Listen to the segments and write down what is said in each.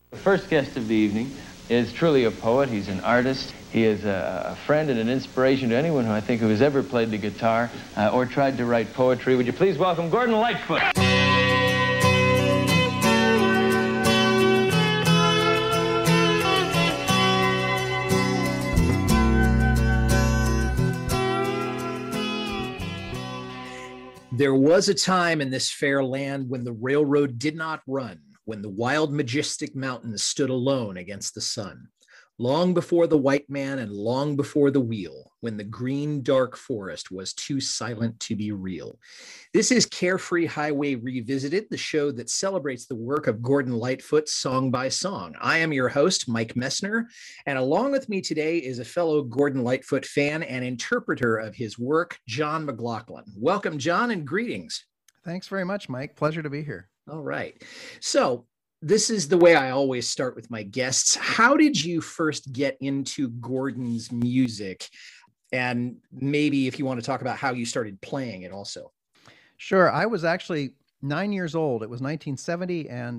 The first guest of the evening is truly a poet. He's an artist. He is a friend and an inspiration to anyone who has ever played the guitar or tried to write poetry. Would you please welcome Gordon Lightfoot? There was a time in this fair land when the railroad did not run, when the wild majestic mountains stood alone against the sun. Long before the white man and long before the wheel, when the green dark forest was too silent to be real. This is Carefree Highway Revisited, the show that celebrates the work of Gordon Lightfoot song by song. I am your host, Mike Messner, and along with me today is a fellow Gordon Lightfoot fan and interpreter of his work, John McLaughlin. Welcome, John, and greetings. Thanks very much, Mike. Pleasure to be here. All right. So, this is the way I always start with my guests. How did you first get into Gordon's music? And maybe if you want to talk about how you started playing it also. Sure. I was actually 9 years old. It was 1970, and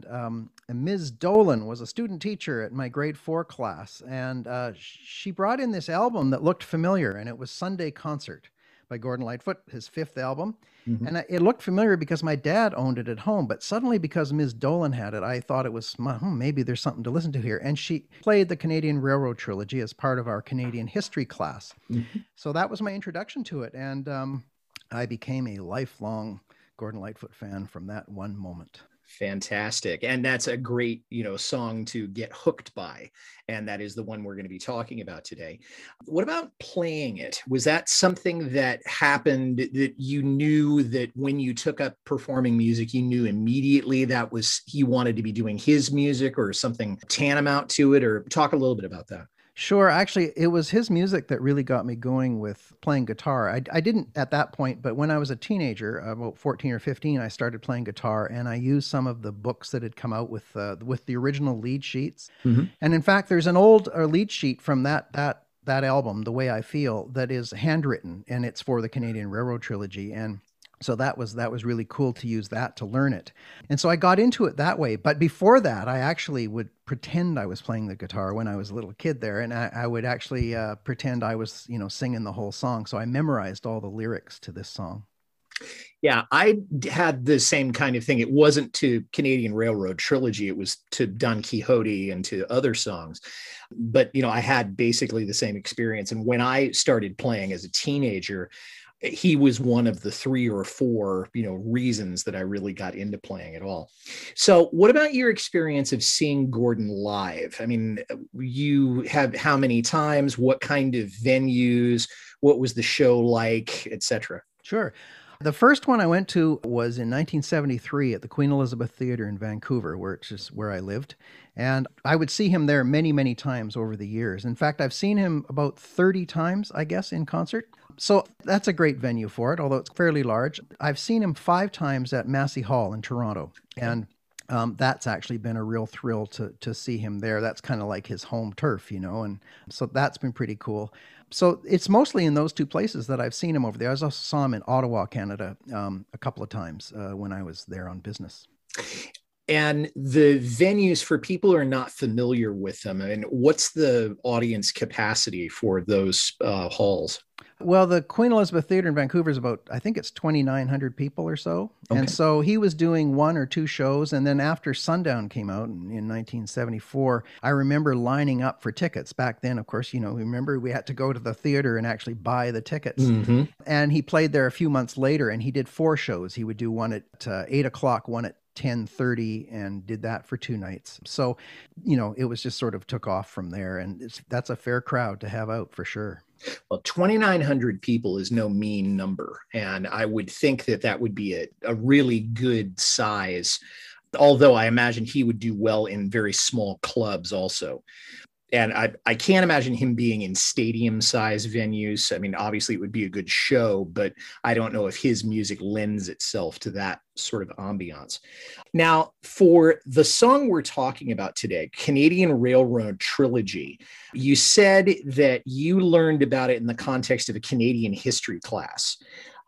Ms. Dolan was a student teacher at my grade 4 class. And she brought in this album that looked familiar, and it was Sunday Concert by Gordon Lightfoot, his 5th album. Mm-hmm. And it looked familiar because my dad owned it at home, but suddenly because Ms. Dolan had it, I thought it was, maybe there's something to listen to here. And she played the Canadian Railroad Trilogy as part of our Canadian history class. Mm-hmm. So that was my introduction to it. And I became a lifelong Gordon Lightfoot fan from that one moment. Fantastic. And that's a great, song to get hooked by. And that is the one we're going to be talking about today. What about playing it? Was that something that happened that you knew that when you took up performing music, you knew immediately that was he wanted to be doing his music or something tantamount to it? Or talk a little bit about that. Sure. Actually, it was his music that really got me going with playing guitar. I didn't at that point, but when I was a teenager, about 14 or 15, I started playing guitar, and I used some of the books that had come out with the original lead sheets. Mm-hmm. And in fact, there's an old lead sheet from that album, The Way I Feel, that is handwritten, and it's for the Canadian Railroad Trilogy. And so that was really cool to use that to learn it. And so I got into it that way. But before that, I actually would pretend I was playing the guitar when I was a little kid there. And I would actually pretend I was, singing the whole song. So I memorized all the lyrics to this song. Yeah, I had the same kind of thing. It wasn't to Canadian Railroad Trilogy. It was to Don Quixote and to other songs. But, I had basically the same experience. And when I started playing as a teenager, he was one of the 3 or 4, reasons that I really got into playing at all. So what about your experience of seeing Gordon live? I mean, you have how many times, what kind of venues, what was the show like, etc.? Sure. The first one I went to was in 1973 at the Queen Elizabeth Theatre in Vancouver, which is where I lived. And I would see him there many, many times over the years. In fact, I've seen him about 30 times, I guess, in concert. So that's a great venue for it, although it's fairly large. I've seen him 5 times at Massey Hall in Toronto. And that's actually been a real thrill to see him there. That's kind of like his home turf, and so that's been pretty cool. So it's mostly in those 2 places that I've seen him over there. I also saw him in Ottawa, Canada, a couple of times when I was there on business. And the venues, for people who are not familiar with them, I mean, what's the audience capacity for those halls? Well, the Queen Elizabeth Theatre in Vancouver is about, I think it's 2,900 people or so. Okay. And so he was doing 1 or 2 shows. And then after Sundown came out in 1974, I remember lining up for tickets. Back then, of course, remember we had to go to the theater and actually buy the tickets. Mm-hmm. And he played there a few months later, and he did 4 shows. He would do one at 8 o'clock, one at 10:30, and did that for 2 nights. So, it was just sort of took off from there. And that's a fair crowd to have out for sure. Well, 2,900 people is no mean number. And I would think that would be a really good size, although I imagine he would do well in very small clubs also. And I can't imagine him being in stadium size venues. I mean, obviously it would be a good show, but I don't know if his music lends itself to that sort of ambiance. Now, for the song we're talking about today, Canadian Railroad Trilogy, you said that you learned about it in the context of a Canadian history class.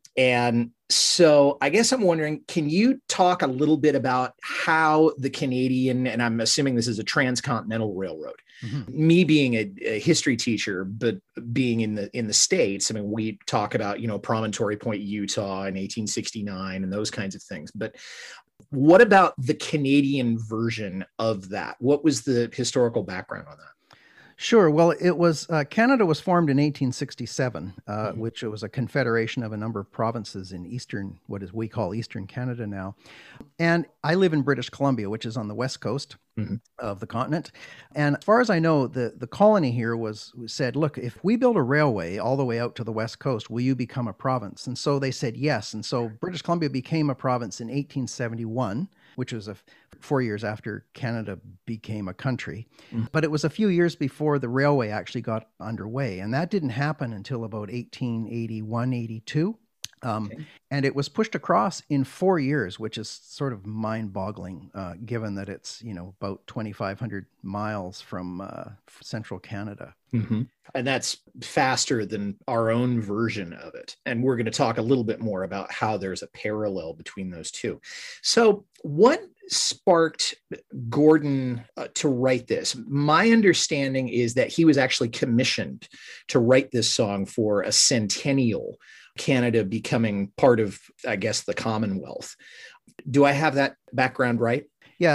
And so I guess I'm wondering, can you talk a little bit about how the Canadian, and I'm assuming this is a transcontinental railroad, me being a history teacher, but being in the States, I mean, we talk about, Promontory Point, Utah in 1869 and those kinds of things. But what about the Canadian version of that? What was the historical background on that? Sure. Well, it was Canada was formed in 1867, which was a confederation of a number of provinces in eastern, what is we call Eastern Canada now. And I live in British Columbia, which is on the west coast of the continent. And as far as I know, the colony here said, look, if we build a railway all the way out to the west coast, will you become a province? And so they said yes. And so British Columbia became a province in 1871, which was 4 years after Canada became a country. But it was a few years before the railway actually got underway. And that didn't happen until about 1881, 82. And it was pushed across in 4 years, which is sort of mind-boggling, given that it's, about 2,500 miles from central Canada. And that's faster than our own version of it. And we're going to talk a little bit more about how there's a parallel between those two. So what sparked Gordon to write this? My understanding is that he was actually commissioned to write this song for a centennial, Canada becoming part of, I guess, the Commonwealth. Do I have that background right? Yeah,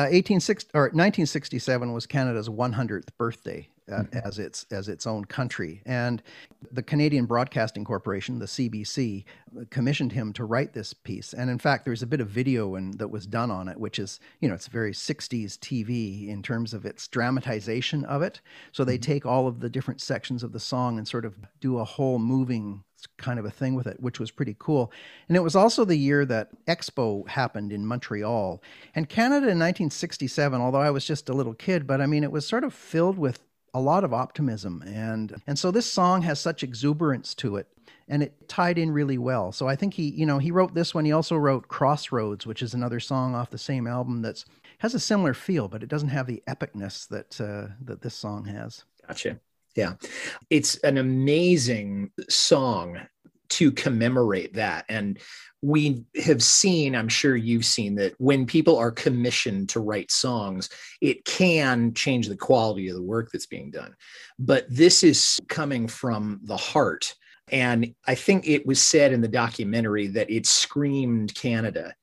1967 was Canada's 100th birthday as its own country, and the Canadian Broadcasting Corporation, the CBC, commissioned him to write this piece. And in fact, there's a bit of video that was done on it, which is, it's very 60s TV in terms of its dramatization of it. So they take all of the different sections of the song and sort of do a whole moving kind of a thing with it, which was pretty cool. And it was also the year that Expo happened in Montreal. And Canada in 1967, although I was just a little kid, but I mean, it was sort of filled with a lot of optimism. And so this song has such exuberance to it, and it tied in really well. So I think he wrote this one. He also wrote Crossroads, which is another song off the same album that's has a similar feel, but it doesn't have the epicness that this song has. Gotcha. Yeah. It's an amazing song to commemorate that. And we have seen, I'm sure you've seen, that when people are commissioned to write songs, it can change the quality of the work that's being done. But this is coming from the heart. And I think it was said in the documentary that it screamed Canada.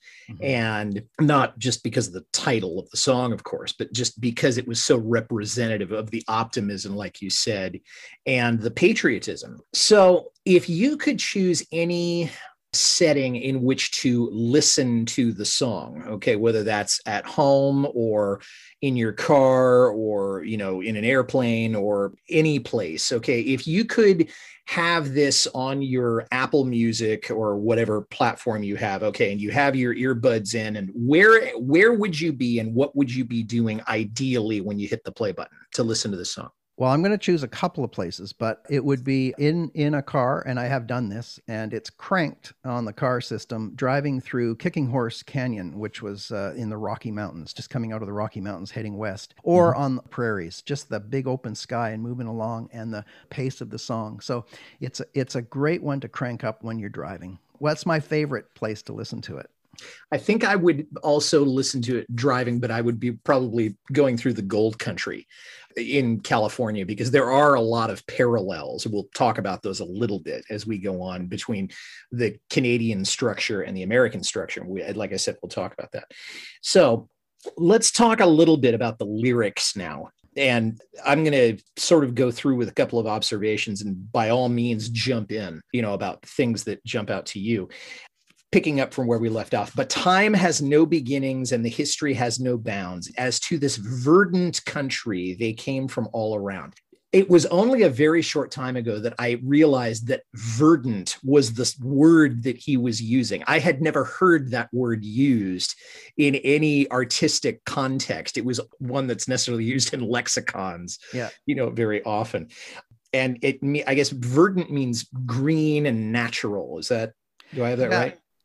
And not just because of the title of the song, of course, but just because it was so representative of the optimism, like you said, and the patriotism. So if you could choose any setting in which to listen to the song, okay, whether that's at home or in your car or, in an airplane or any place, okay, if you could have this on your Apple Music or whatever platform you have, okay, and you have your earbuds in, and where would you be and what would you be doing ideally when you hit the play button to listen to the song? Well, I'm going to choose a couple of places, but it would be in a car, and I have done this, and it's cranked on the car system, driving through Kicking Horse Canyon, which was in the Rocky Mountains, just coming out of the Rocky Mountains heading west, or on the prairies, just the big open sky and moving along and the pace of the song. So it's a great one to crank up when you're driving. Well, that's my favorite place to listen to it. I think I would also listen to it driving, but I would be probably going through the gold country in California, because there are a lot of parallels. We'll talk about those a little bit as we go on between the Canadian structure and the American structure. Like I said, we'll talk about that. So let's talk a little bit about the lyrics now. And I'm going to sort of go through with a couple of observations, and by all means jump in, about things that jump out to you. Picking up from where we left off, but time has no beginnings and the history has no bounds. As to this verdant country, they came from all around. It was only a very short time ago that I realized that verdant was the word that he was using. I had never heard that word used in any artistic context. It was one that's necessarily used in lexicons, very often. And I guess verdant means green and natural. Do I have that right?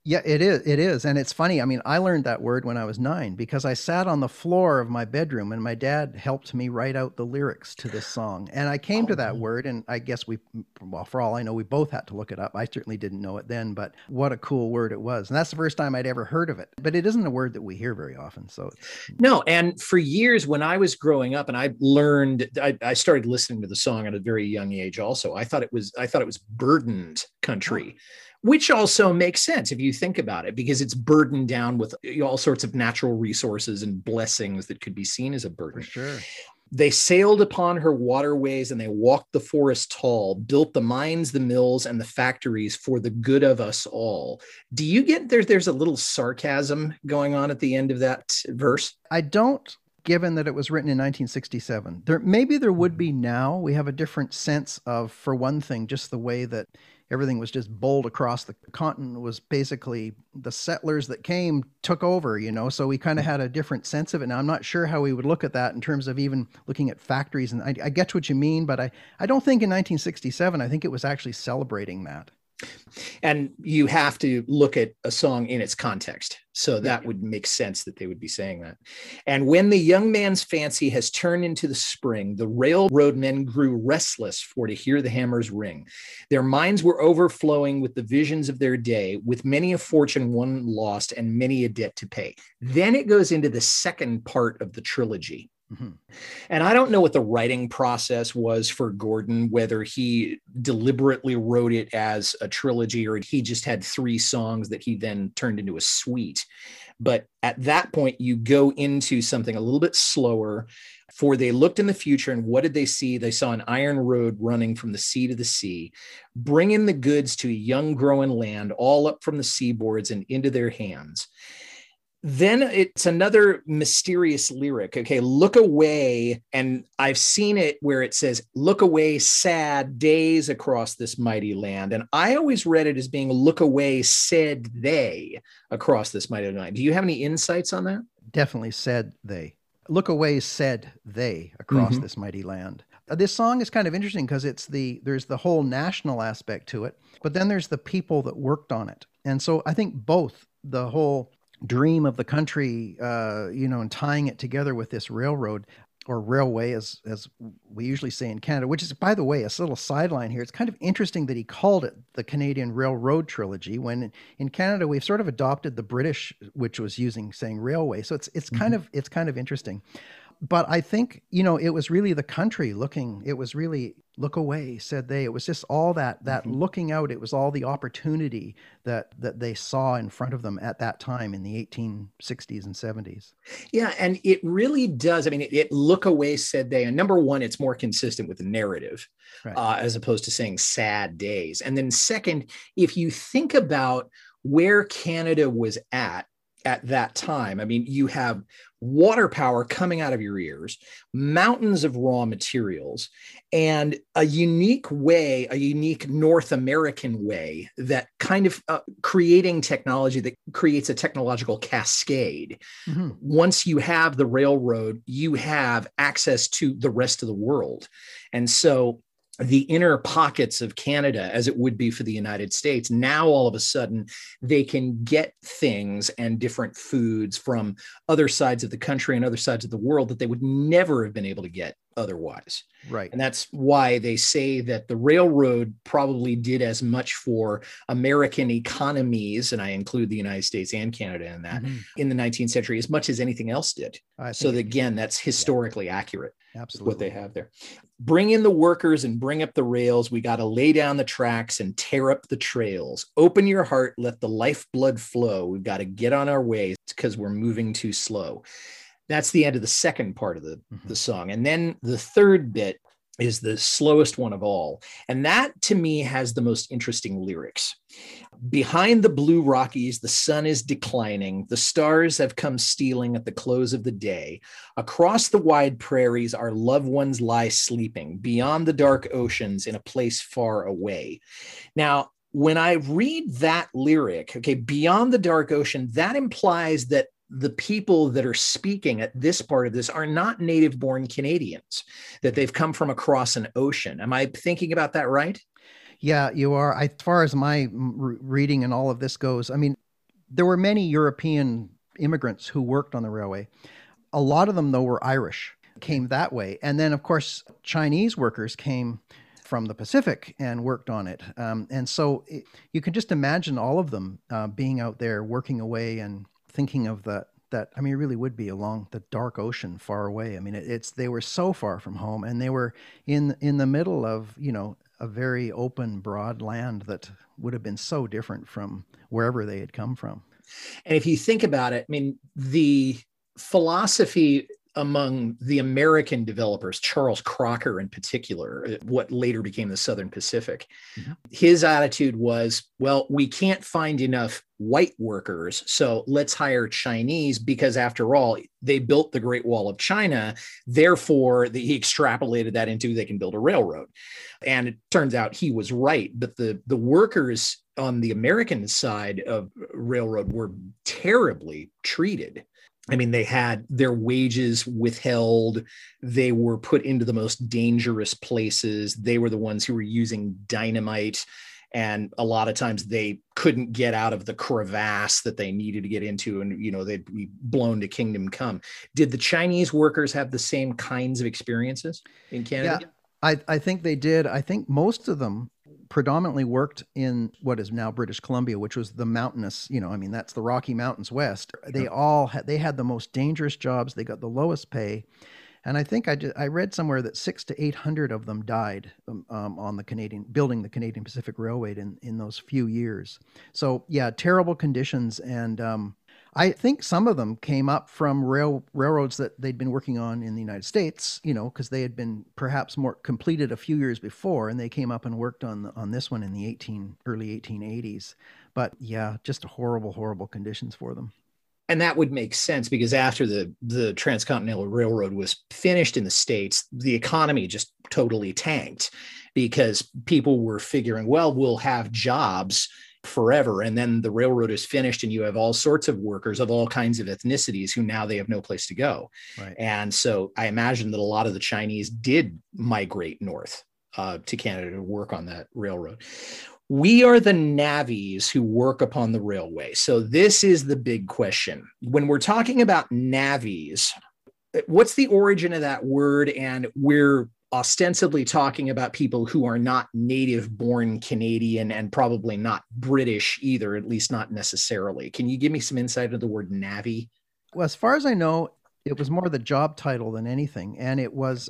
Yeah, it is. It is. And it's funny. I mean, I learned that word when I was 9 because I sat on the floor of my bedroom and my dad helped me write out the lyrics to this song. And I came to that word, and I guess well, for all I know, we both had to look it up. I certainly didn't know it then, but what a cool word it was. And that's the first time I'd ever heard of it. But it isn't a word that we hear very often. So No, and for years when I was growing up and I started listening to the song at a very young age also. I thought it was burdened country. Which also makes sense if you think about it, because it's burdened down with all sorts of natural resources and blessings that could be seen as a burden. for sure. They sailed upon her waterways and they walked the forest tall, built the mines, the mills, and the factories for the good of us all. Do you get there's a little sarcasm going on at the end of that verse? I don't, given that it was written in 1967. Maybe there would be now. We have a different sense of, for one thing, just the way that everything was just bowled across the continent was basically the settlers that came took over, so we kind of had a different sense of it. Now, I'm not sure how we would look at that in terms of even looking at factories. And I get what you mean, but I don't think in 1967, I think it was actually celebrating that. And you have to look at a song in its context. So that would make sense that they would be saying that. And when the young man's fancy has turned into the spring, the railroad men grew restless for to hear the hammers ring. Their minds were overflowing with the visions of their day, with many a fortune won and lost and many a debt to pay. Then it goes into the second part of the trilogy. Mm-hmm. And I don't know what the writing process was for Gordon, whether he deliberately wrote it as a trilogy or he just had 3 songs that he then turned into a suite. But at that point, you go into something a little bit slower. For they looked in the future, and what did they see? They saw an iron road running from the sea to the sea, bringing the goods to a young growing land, all up from the seaboards and into their hands. Then it's another mysterious lyric. Okay, look away. And I've seen it where it says, look away, sad days across this mighty land. And I always read it as being, look away, said they across this mighty land. Do you have any insights on that? Definitely said they. Look away, said they across this mighty land. This song is kind of interesting because there's the whole national aspect to it, but then there's the people that worked on it. And so I think both the whole dream of the country, and tying it together with this railroad or railway, as we usually say in Canada, which is, by the way, a little sideline here. It's kind of interesting that he called it the Canadian Railroad Trilogy, when in Canada we've sort of adopted the British, which was saying railway. So it's kind of interesting. But I think, it was really the country looking. It was really look away, said they. It was just all that looking out. It was all the opportunity that they saw in front of them at that time in the 1860s and 70s. Yeah, and it really does. I mean, it look away, said they. And number one, it's more consistent with the narrative, right, as opposed to saying sad days. And then second, if you think about where Canada was at that time, I mean, you have water power coming out of your ears, mountains of raw materials, and a unique North American way that kind of creating technology that creates a technological cascade. Mm-hmm. Once you have the railroad, you have access to the rest of the world. And so the inner pockets of Canada, as it would be for the United States, now all of a sudden they can get things and different foods from other sides of the country and other sides of the world that they would never have been able to get otherwise. Right. And that's why they say that the railroad probably did as much for American economies, and I include the United States and Canada in that, in the 19th century, as much as anything else did. So again, that's historically accurate. Absolutely. What they have there. Bring in the workers and bring up the rails. We got to lay down the tracks and tear up the trails. Open your heart, let the lifeblood flow. We've got to get on our way because we're moving too slow. That's the end of the second part of the song. And then the third bit is the slowest one of all. And that, to me, has the most interesting lyrics. Behind the blue Rockies, the sun is declining. The stars have come stealing at the close of the day. Across the wide prairies, our loved ones lie sleeping. Beyond the dark oceans, in a place far away. Now, when I read that lyric, okay, beyond the dark ocean, that implies that the people that are speaking at this part of this are not native-born Canadians, that they've come from across an ocean. Am I thinking about that right? Yeah, you are. As far as my reading and all of this goes, I mean, there were many European immigrants who worked on the railway. A lot of them, though, were Irish, came that way. And then, of course, Chinese workers came from the Pacific and worked on it. And so you can just imagine all of them being out there working away and thinking of that, I mean, it really would be along the dark ocean far away. I mean, they were so far from home, and they were in the middle of, a very open, broad land that would have been so different from wherever they had come from. And if you think about it, I mean, the philosophy among the American developers, Charles Crocker in particular, what later became the Southern Pacific, his attitude was, well, we can't find enough white workers, so let's hire Chinese, because after all, they built the Great Wall of China. Therefore, he extrapolated that into they can build a railroad. And it turns out he was right. But the workers on the American side of railroad were terribly treated. I mean, they had their wages withheld. They were put into the most dangerous places. They were the ones who were using dynamite. And a lot of times they couldn't get out of the crevasse that they needed to get into. And, they'd be blown to kingdom come. Did the Chinese workers have the same kinds of experiences in Canada? Yeah, I think they did. I think most of them predominantly worked in what is now British Columbia, which was the mountainous, that's the Rocky Mountains West. They had the most dangerous jobs. They got the lowest pay. And I think I read somewhere that 600 to 800 of them died on building the Canadian Pacific Railway in those few years. So yeah, terrible conditions. And I think some of them came up from railroads that they'd been working on in the United States, because they had been perhaps more completed a few years before, and they came up and worked on this one in the early 1880s. But yeah, just horrible, horrible conditions for them. And that would make sense, because after the Transcontinental Railroad was finished in the States, the economy just totally tanked, because people were figuring, well, we'll have jobs forever. And then the railroad is finished and you have all sorts of workers of all kinds of ethnicities who now they have no place to go. Right. And so I imagine that a lot of the Chinese did migrate north to Canada to work on that railroad. We are the navvies who work upon the railway. So this is the big question. When we're talking about navvies, what's the origin of that word? And we're ostensibly talking about people who are not native-born Canadian and probably not British either, at least not necessarily. Can you give me some insight into the word navvy? Well, as far as I know, it was more the job title than anything. And it was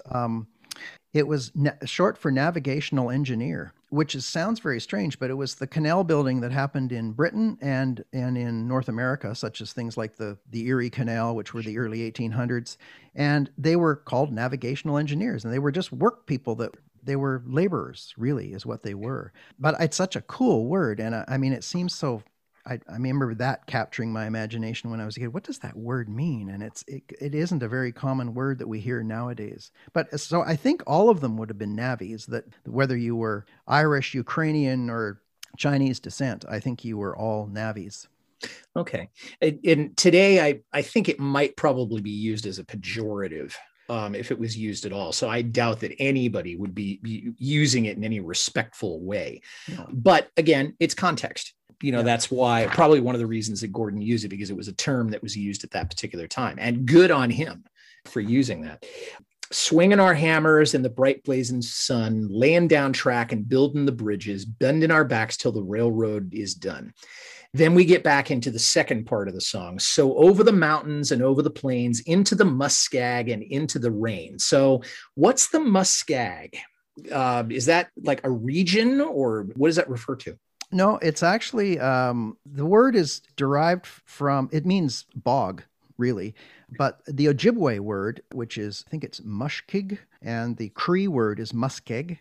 short for navigational engineer, which sounds very strange, but it was the canal building that happened in Britain and in North America, such as things like the Erie Canal, which were the early 1800s. And they were called navigational engineers, and they were just work people they were laborers, really, is what they were. But it's such a cool word. And it seems so, I remember that capturing my imagination when I was a kid. What does that word mean? And it isn't a very common word that we hear nowadays. But so I think all of them would have been navvies, that whether you were Irish, Ukrainian, or Chinese descent, I think you were all navvies. Okay. And today, I think it might probably be used as a pejorative. If it was used at all. So I doubt that anybody would be using it in any respectful way. No. But again, it's context. That's why probably one of the reasons that Gordon used it, because it was a term that was used at that particular time, and good on him for using that. Swinging our hammers in the bright blazing sun, laying down track and building the bridges, bending our backs till the railroad is done. Then we get back into the second part of the song. So over the mountains and over the plains, into the muskeg and into the rain. So what's the muskeg? Is that like a region, or what does that refer to? No, it's actually, the word is derived from, it means bog, really. But the Ojibwe word, which is, I think it's mushkig, and the Cree word is muskeg.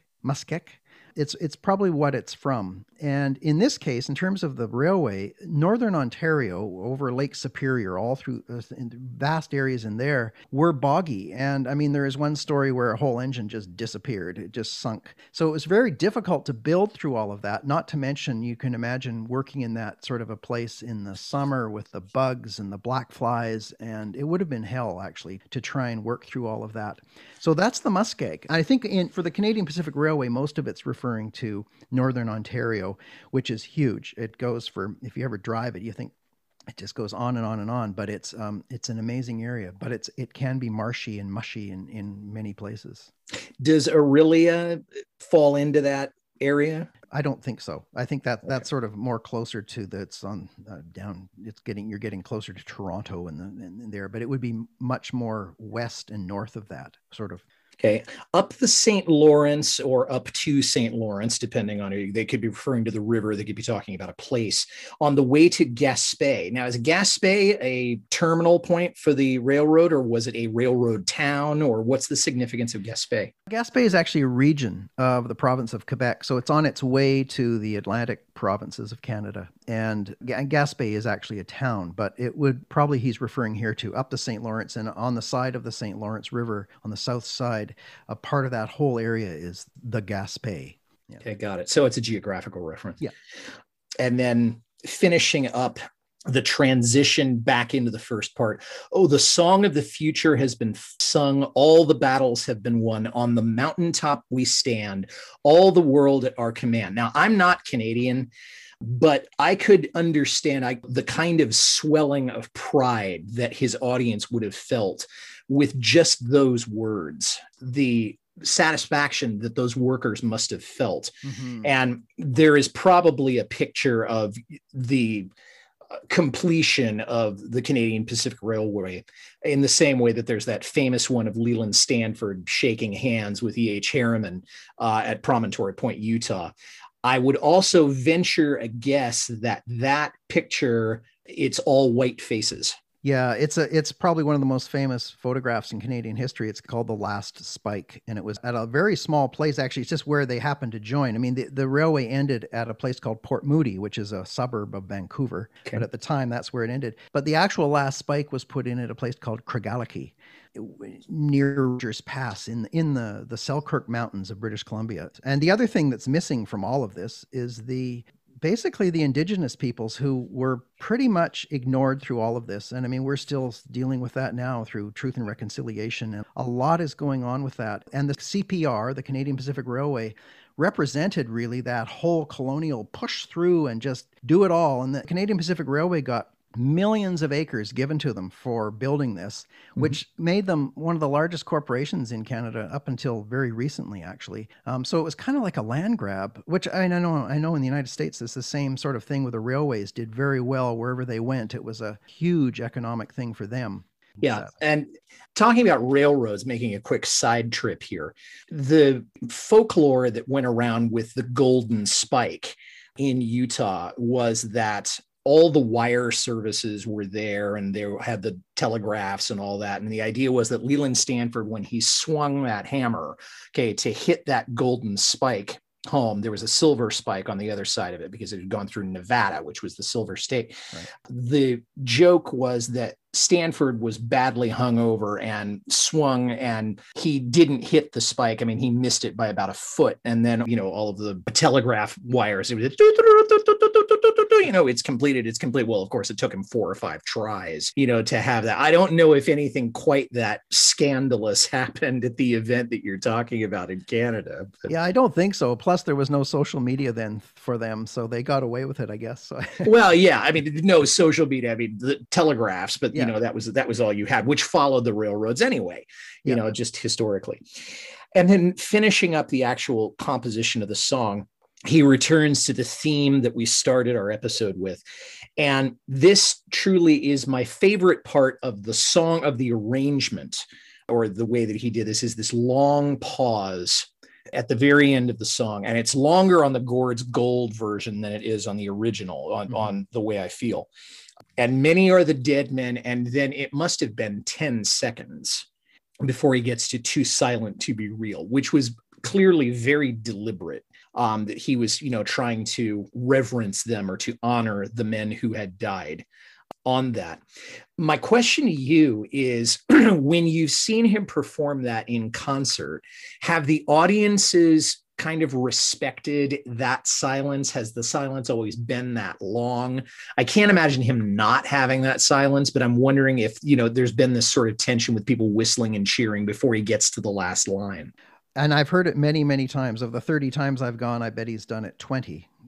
It's probably what it's from. And in this case, in terms of the railway, Northern Ontario over Lake Superior, all through vast areas in there, were boggy. And there is one story where a whole engine just disappeared. It just sunk. So it was very difficult to build through all of that. Not to mention, you can imagine working in that sort of a place in the summer with the bugs and the black flies. And it would have been hell, actually, to try and work through all of that. So that's the muskeg. I think for the Canadian Pacific Railway, most of it's referring to Northern Ontario, which is huge. It goes for, if you ever drive it, you think, It just goes on and on and on, but it's an amazing area, but it can be marshy and mushy in many places. Does Orillia fall into that area? I don't think so. I think that's sort of more closer to it's on down. You're getting closer to Toronto and there, but it would be much more west and north of that sort of. Okay, up the St. Lawrence or up to St. Lawrence, depending on it. They could be referring to the river. They could be talking about a place on the way to Gaspé. Now, is Gaspé a terminal point for the railroad, or was it a railroad town, or what's the significance of Gaspé? Gaspé is actually a region of the province of Quebec, so it's on its way to the Atlantic provinces of Canada. And Gaspé is actually a town, but it would probably, he's referring here to up the St. Lawrence, and on the side of the St. Lawrence River, on the south side, a part of that whole area is the Gaspé. Yeah. Okay, got it. So it's a geographical reference. Yeah. And then finishing up the transition back into the first part. Oh, the song of the future has been sung. All the battles have been won. On the mountaintop we stand, all the world at our command. Now, I'm not Canadian, but I could understand the kind of swelling of pride that his audience would have felt with just those words, the satisfaction that those workers must have felt. Mm-hmm. And there is probably a picture of the completion of the Canadian Pacific Railway in the same way that there's that famous one of Leland Stanford shaking hands with E.H. Harriman at Promontory Point, Utah. I would also venture a guess that picture, it's all white faces. Yeah, it's probably one of the most famous photographs in Canadian history. It's called The Last Spike, and it was at a very small place. Actually, it's just where they happened to join. I mean, the railway ended at a place called Port Moody, which is a suburb of Vancouver. Okay. But at the time, that's where it ended. But the actual last spike was put in at a place called Craigellachie, near Rogers Pass in the Selkirk Mountains of British Columbia. And the other thing that's missing from all of this is basically the indigenous peoples who were pretty much ignored through all of this. And I mean, we're still dealing with that now through Truth and Reconciliation. And a lot is going on with that. And the CPR, the Canadian Pacific Railway, represented really that whole colonial push through and just do it all. And the Canadian Pacific Railway got millions of acres given to them for building this, which made them one of the largest corporations in Canada up until very recently, actually. So it was kind of like a land grab, which I know in the United States, it's the same sort of thing with the railways, did very well wherever they went. It was a huge economic thing for them. Yeah. And talking about railroads, making a quick side trip here, the folklore that went around with the Golden Spike in Utah was that all the wire services were there and they had the telegraphs and all that. And the idea was that Leland Stanford, when he swung that hammer, to hit that golden spike home, there was a silver spike on the other side of it because it had gone through Nevada, which was the silver state. Right. The joke was that Stanford was badly hungover and swung, and he didn't hit the spike. I mean, he missed it by about a foot. And then, all of the telegraph wires, it was, it's completed. It's complete. Well, of course, it took him 4 or 5 tries, to have that. I don't know if anything quite that scandalous happened at the event that you're talking about in Canada. But... Yeah, I don't think so. Plus, there was no social media then for them, so they got away with it, I guess. Well, yeah. I mean, no social media. I mean, the telegraphs, but that was all you had, which followed the railroads anyway, just historically. And then finishing up the actual composition of the song, he returns to the theme that we started our episode with. And this truly is my favorite part of the song, of the arrangement, or the way that he did this, is this long pause at the very end of the song. And it's longer on the Gord's Gold version than it is on the original, on The Way I Feel. And many are the dead men. And then it must have been 10 seconds before he gets to Too Silent to Be Real, which was clearly very deliberate, that he was, trying to reverence them or to honor the men who had died on that. My question to you is, when you've seen him perform that in concert, have the audiences kind of respected that silence? Has the silence always been that long? I can't imagine him not having that silence, but I'm wondering if, there's been this sort of tension with people whistling and cheering before he gets to the last line. And I've heard it many, many times. Of the 30 times I've gone, I bet he's done it 20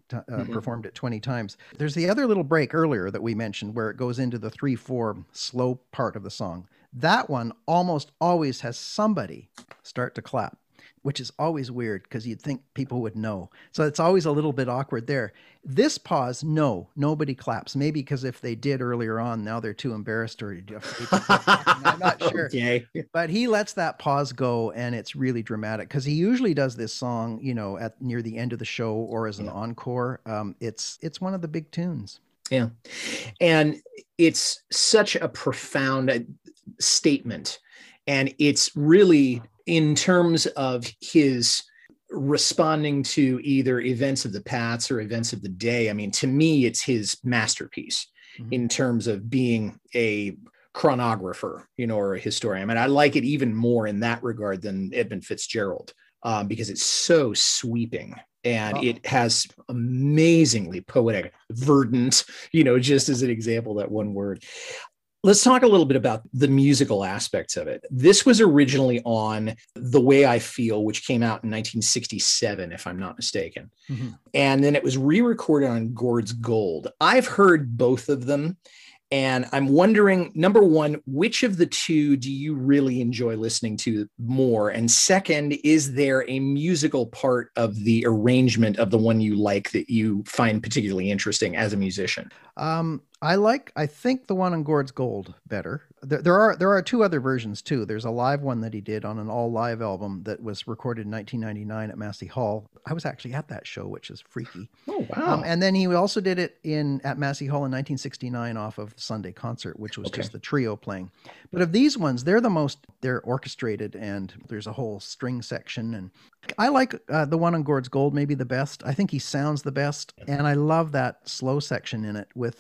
performed it 20 times. There's the other little break earlier that we mentioned where it goes into the 3/4 slow part of the song. That one almost always has somebody start to clap, which is always weird because you'd think people would know. So it's always a little bit awkward there. This pause, no, nobody claps. Maybe because if they did earlier on, now they're too embarrassed or I'm not sure. Okay. But he lets that pause go, and it's really dramatic because he usually does this song, at near the end of the show or as an encore. It's one of the big tunes. Yeah. And it's such a profound statement. And it's really in terms of his responding to either events of the past or events of the day. I mean, to me, it's his masterpiece in terms of being a chronographer, or a historian. I mean, I like it even more in that regard than Edmund Fitzgerald, because it's so sweeping and it has amazingly poetic, verdant, just as an example, that one word. Let's talk a little bit about the musical aspects of it. This was originally on The Way I Feel, which came out in 1967, if I'm not mistaken. And then it was re-recorded on Gord's Gold. I've heard both of them. And I'm wondering, number one, which of the two do you really enjoy listening to more? And second, is there a musical part of the arrangement of the one you like that you find particularly interesting as a musician? I think the one on Gord's Gold better. There are two other versions too. There's a live one that he did on an all live album that was recorded in 1999 at Massey Hall. I was actually at that show, which is freaky. Oh, wow. And then he also did it at Massey Hall in 1969 off of the Sunday Concert, which was just the trio playing. But of these ones, they're orchestrated and there's a whole string section. And I like the one on Gord's Gold maybe the best. I think he sounds the best. And I love that slow section in it with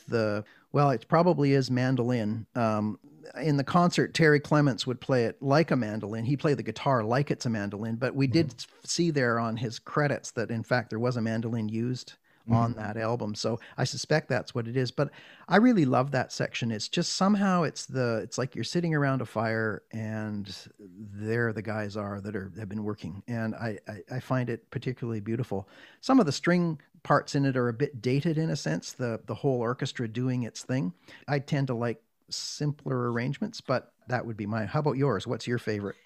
it probably is mandolin. In the concert, Terry Clements would play it like a mandolin. He played the guitar like it's a mandolin, but we did see there on his credits that in fact there was a mandolin used on that album. So I suspect that's what it is, but I really love that section. It's just somehow it's like you're sitting around a fire and there the guys are that have been working. And I find it particularly beautiful. Some of the string parts in it are a bit dated in a sense, the whole orchestra doing its thing. I tend to like simpler arrangements, but that would be mine. How about yours? What's your favorite?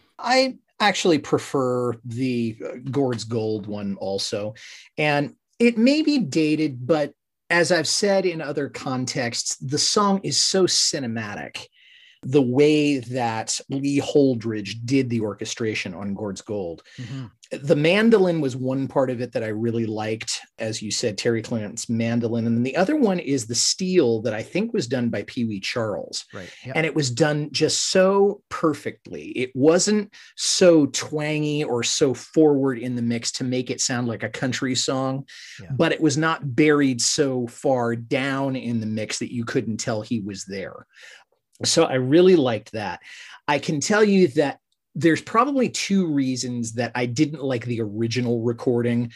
I actually prefer the Gord's Gold one also. And it may be dated, but as I've said in other contexts, the song is so cinematic. The way that Lee Holdridge did the orchestration on Gord's Gold. The mandolin was one part of it that I really liked. As you said, Terry Clements' mandolin. And then the other one is the steel that I think was done by Pee Wee Charles. Right. Yep. And it was done just so perfectly. It wasn't so twangy or so forward in the mix to make it sound like a country song, but it was not buried so far down in the mix that you couldn't tell he was there. So I really liked that. I can tell you that there's probably two reasons that I didn't like the original recording.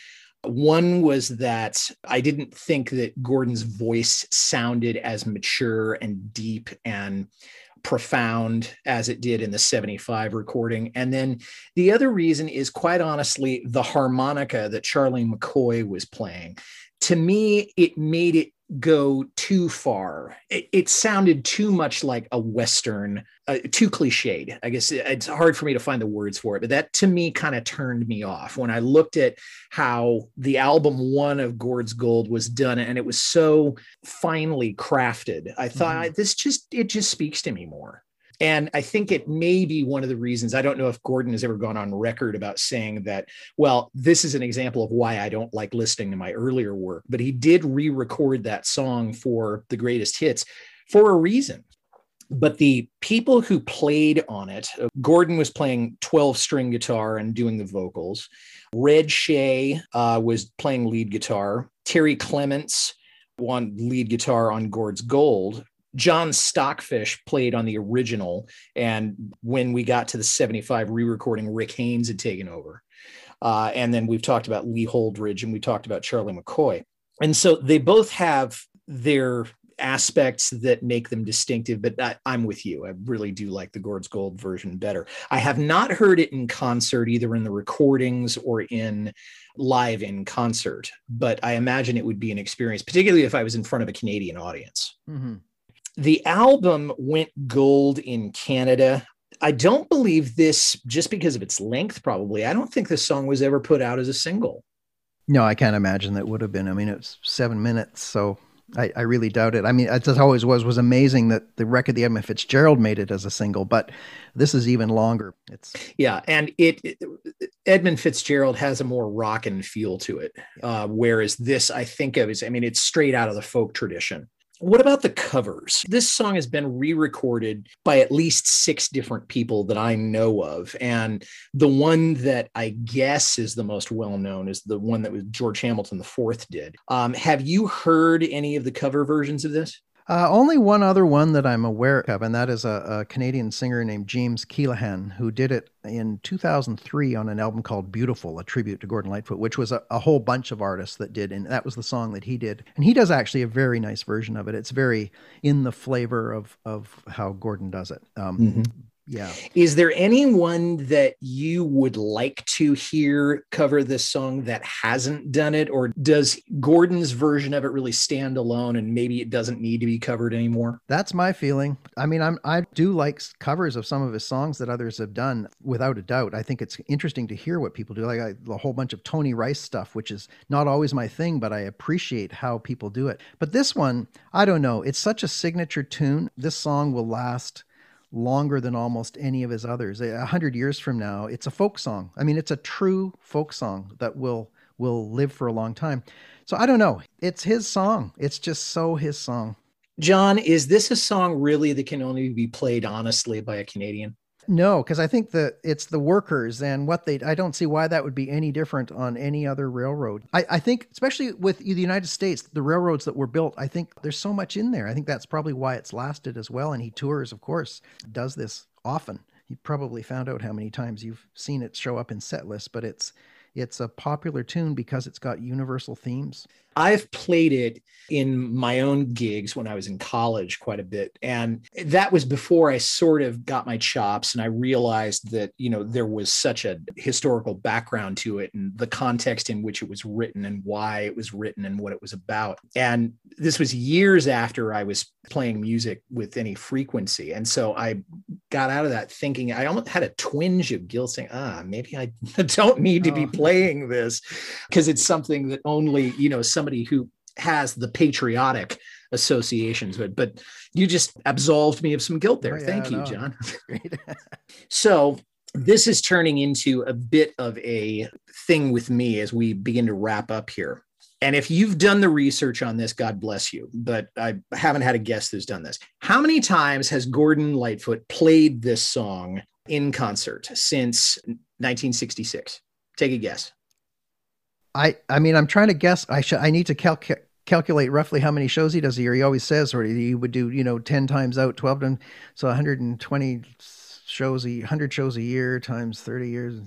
One was that I didn't think that Gordon's voice sounded as mature and deep and profound as it did in the 75 recording. And then the other reason is, quite honestly, the harmonica that Charlie McCoy was playing. To me, it made it go too far. It sounded too much like a Western, too cliched. I guess it's hard for me to find the words for it, but that to me kind of turned me off when I looked at how the album one of Gord's Gold was done, and it was so finely crafted. I thought it just speaks to me more. And I think it may be one of the reasons. I don't know if Gordon has ever gone on record about saying that, well, this is an example of why I don't like listening to my earlier work, but he did re-record that song for the greatest hits for a reason. But the people who played on it, Gordon was playing 12-string guitar and doing the vocals. Red Shea was playing lead guitar. Terry Clements on lead guitar on Gord's Gold. John Stockfish played on the original. And when we got to the 75 re-recording, Rick Haynes had taken over. And then we've talked about Lee Holdridge and we talked about Charlie McCoy. And so they both have their aspects that make them distinctive, but I'm with you. I really do like the Gord's Gold version better. I have not heard it in concert, either in the recordings or in live in concert, but I imagine it would be an experience, particularly if I was in front of a Canadian audience. Mm-hmm. The album went gold in Canada. I don't believe this, just because of its length, probably. I don't think this song was ever put out as a single. No, I can't imagine that would have been. I mean, it's 7 minutes, so I really doubt it. I mean, it always was amazing that the record, the Edmund Fitzgerald, made it as a single, but this is even longer. And Edmund Fitzgerald has a more rockin' feel to it, whereas this, I think of as, I mean, it's straight out of the folk tradition. What about the covers? This song has been re-recorded by at least 6 different people that I know of. And the one that I guess is the most well-known is the one that was George Hamilton IV did. Have you heard any of the cover versions of this? Only one other one that I'm aware of, and that is a Canadian singer named James Keelaghan, who did it in 2003 on an album called Beautiful, a tribute to Gordon Lightfoot, which was a whole bunch of artists that did, and that was the song that he did. And he does actually a very nice version of it. It's very in the flavor of how Gordon does it. Yeah. Is there anyone that you would like to hear cover this song that hasn't done it? Or does Gordon's version of it really stand alone and maybe it doesn't need to be covered anymore? That's my feeling. I mean, I do like covers of some of his songs that others have done, without a doubt. I think it's interesting to hear what people do. Like a whole bunch of Tony Rice stuff, which is not always my thing, but I appreciate how people do it. But this one, I don't know. It's such a signature tune. This song will last longer than almost any of his others. 100 years from now, it's a folk song. I mean, it's a true folk song that will live for a long time. So I don't know. It's his song. It's just so his song. John, is this a song really that can only be played honestly by a Canadian? No, because I think that it's the workers and I don't see why that would be any different on any other railroad. I think, especially with the United States, the railroads that were built, I think there's so much in there. I think that's probably why it's lasted as well. And he tours, of course, does this often. You probably found out how many times you've seen it show up in set lists, but it's a popular tune because it's got universal themes. I've played it in my own gigs when I was in college quite a bit. And that was before I sort of got my chops and I realized that, there was such a historical background to it and the context in which it was written and why it was written and what it was about. And this was years after I was playing music with any frequency. And so I got out of that thinking, I almost had a twinge of guilt saying, maybe I don't need to be playing this, because it's something that only, somebody who has the patriotic associations with. But you just absolved me of some guilt there. Thank you, John. So this is turning into a bit of a thing with me as we begin to wrap up here. And if you've done the research on this, God bless you, but I haven't had a guest who's done this. How many times has Gordon Lightfoot played this song in concert since 1966? Take a guess. I mean, I'm trying to guess. I need to calculate roughly how many shows he does a year. He always says, or he would do, 10 times out, 12 times. So 120 shows, 100 shows a year times 30 years,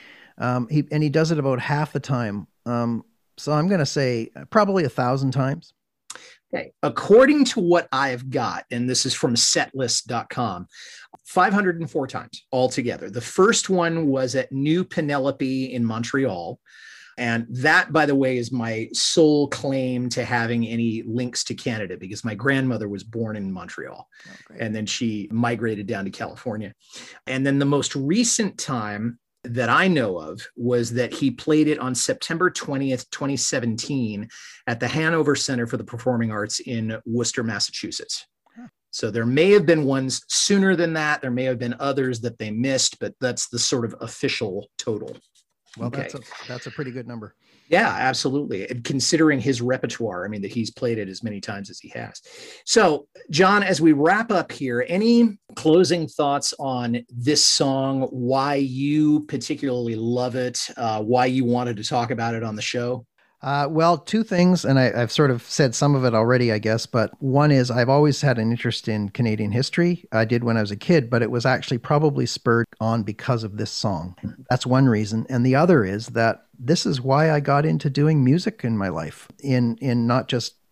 he does it about half the time. So I'm going to say probably 1,000 times. Okay. According to what I've got, and this is from setlist.com, 504 times altogether. The first one was at New Penelope in Montreal. And that, by the way, is my sole claim to having any links to Canada, because my grandmother was born in Montreal, and then she migrated down to California. And then the most recent time that I know of was that he played it on September 20th, 2017 at the Hanover Center for the Performing Arts in Worcester, Massachusetts. So there may have been ones sooner than that. There may have been others that they missed, but that's the sort of official total. Well, that's a pretty good number. Yeah, absolutely. And considering his repertoire, I mean, that he's played it as many times as he has. So, John, as we wrap up here, any closing thoughts on this song, why you particularly love it, why you wanted to talk about it on the show? Well, two things, and I've sort of said some of it already, I guess, but one is I've always had an interest in Canadian history. I did when I was a kid, but it was actually probably spurred on because of this song. That's one reason. And the other is that this is why I got into doing music in my life, in not just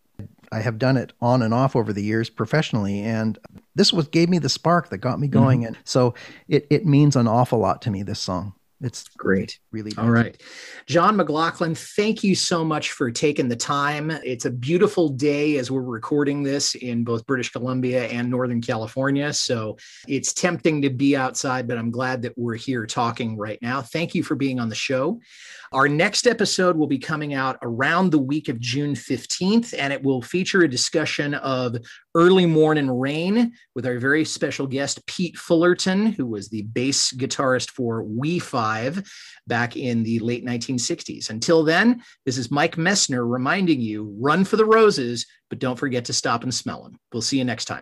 I have done it on and off over the years professionally, and this gave me the spark that got me going. And so it means an awful lot to me, this song. It's great. Really does. All right. John McLaughlin, thank you so much for taking the time. It's a beautiful day as we're recording this in both British Columbia and Northern California. So it's tempting to be outside, but I'm glad that we're here talking right now. Thank you for being on the show. Our next episode will be coming out around the week of June 15th, and it will feature a discussion of Early Morning Rain with our very special guest, Pete Fullerton, who was the bass guitarist for We Five back in the late 1960s. Until then, this is Mike Messner reminding you, run for the roses, but don't forget to stop and smell them. We'll see you next time.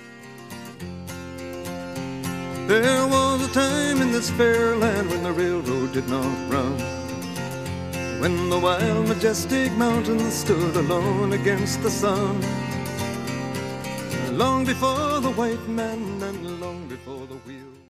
There was a time in this fair land when the railroad did not run, when the wild, majestic mountains stood alone against the sun, long before the white man and long before the wheel.